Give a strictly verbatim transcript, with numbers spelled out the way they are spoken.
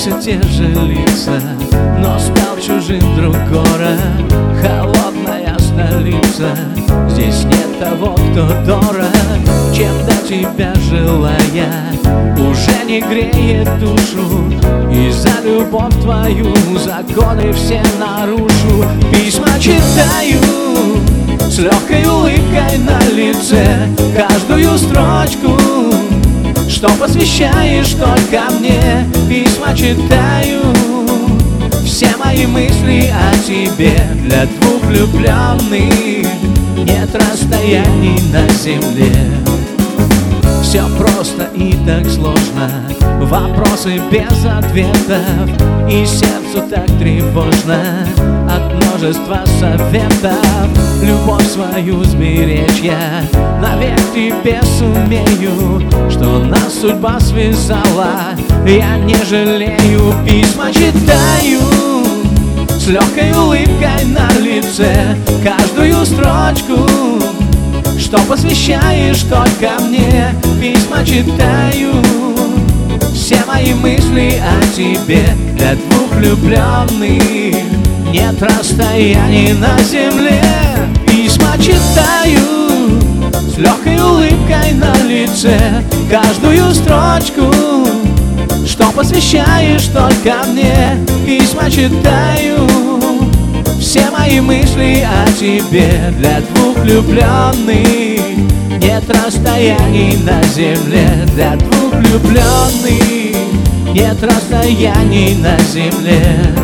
все те же лица, но стал чужим вдруг город. Холодная столица, здесь нет того, кто дорог. Чем до тебя желая, уже не греет душу. И за любовь твою законы все нарушу. Письма читаю с легкой улыбкой на лице, каждую строчку, что посвящаешь только мне. Письма читаю, все мои мысли о тебе. Для двух влюбленных нет расстояний на земле. Все просто и так сложно, вопросы без ответов, и сердцу так тревожно от множества советов. Любовь свою сберечь я навек тебе сумею, что нас судьба связала, я не жалею. Письма читаю с легкой улыбкой на лице, каждую строчку, что посвящаешь только мне. Письма читаю, все мои мысли о тебе. Для двух влюбленных нет расстояний на земле. Письма читаю с легкой улыбкой на лице, каждую строчку, что посвящаешь только мне. Письма читаю, все мои мысли о тебе. Для двух влюбленных нет расстояний на земле. Для двух влюбленных нет расстояний на земле.